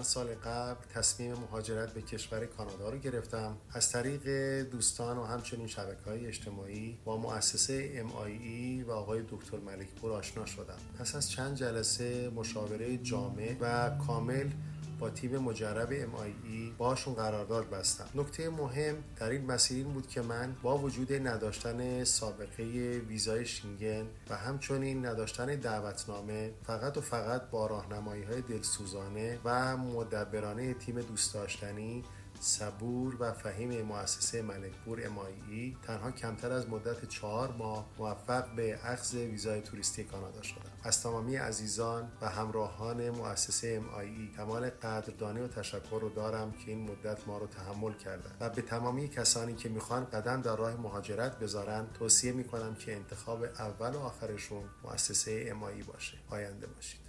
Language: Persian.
چند سال قبل تصمیم مهاجرت به کشور کانادا رو گرفتم. از طریق دوستان و همچنین شبکه‌های اجتماعی با مؤسسه MIE و آقای دکتر ملکپور آشنا شدم. پس از چند جلسه مشاوره جامع و کامل با تیم مجرب MIE باشون قرارداد بستم. نکته مهم در این مسیر این بود که من با وجود نداشتن سابقه ویزای شنگن و همچنین نداشتن دعوتنامه فقط و فقط با راهنمایی‌های دلسوزانه و مدبرانه تیم دوست داشتنی، صبور و فهیم مؤسسه ملکپور MIE تنها کمتر از مدت 4 ماه موفق به اخذ ویزای توریستی کانادا شدم. از تمامی عزیزان و همراهان مؤسسه MIE کمال قدردانی و تشکر رو دارم که این مدت ما رو تحمل کردن و به تمامی کسانی که میخوان قدم در راه مهاجرت بذارن توصیه میکنم که انتخاب اول و آخرشون مؤسسه MIE باشه. پاینده باشید.